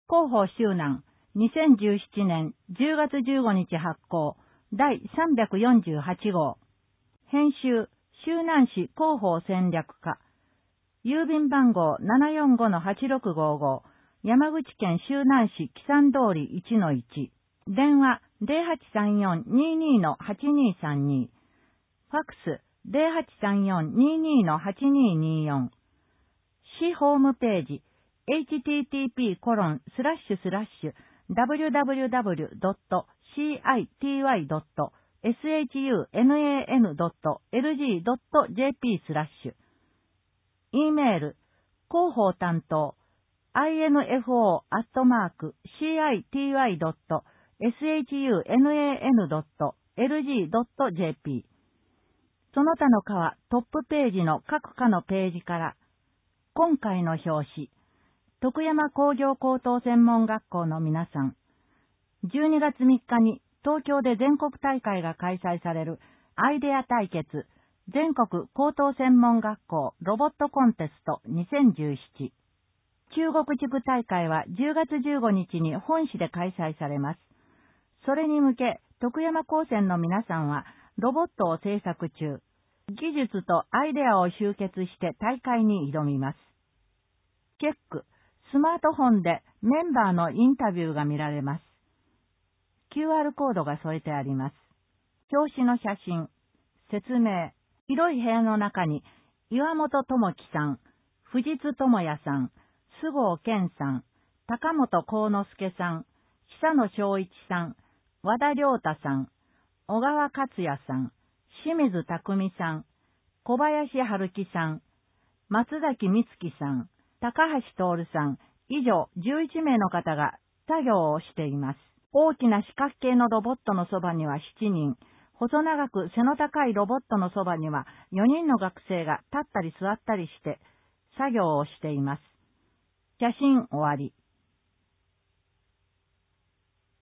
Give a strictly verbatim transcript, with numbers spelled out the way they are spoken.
広報周南、にせんじゅうななねんじゅうがつじゅうごにち発行、だいさんびゃくよんじゅうはちごう。編集、周南市広報戦略課。郵便番号 ななよんごのはちろくごご、山口県周南市木山通り いちのいち。電話 ゼロはちさんよんにーにーのはちにーさんに。ファックス ゼロはちさんよんにーにーのはちにーにーよん。市ホームページ エイチティーティーピーコロンスラッシュスラッシュダブリューダブリューダブリュードットシーアイティーワイドットエスエイチユーエヌエーエヌドットエルジードットジェーピー スラッシュ。E メール、広報担当、アイエヌエフオー アットマーク シーアイティーワイドットエスエイチユーエヌエーエヌドットエルジードットジェーピー。その他の課はトップページの各課のページから、今回の表紙、徳山工業高等専門学校の皆さん、じゅうにがつみっかに東京で全国大会が開催されるアイデア対決全国高等専門学校ロボットコンテストにせんじゅうなな。中国地区大会はじゅうがつじゅうごにちに本市で開催されます。それに向け、徳山高専の皆さんはロボットを製作中、技術とアイデアを集結して大会に挑みます。チェック、スマートフォンでメンバーのインタビューが見られます。キューアール コードが添えてあります。表紙の写真、説明、広い部屋の中に岩本智樹さん、藤津智也さん、菅生健さん、高本幸之助さん、久野昭一さん、和田良太さん、小川克也さん、清水匠さん、小林春樹さん、松崎美月さん、高橋徹さん、以上じゅういちめいの方が作業をしています。大きな四角形のロボットのそばにはしちにん、細長く背の高いロボットのそばにはよにんの学生が立ったり座ったりして作業をしています。写真終わり。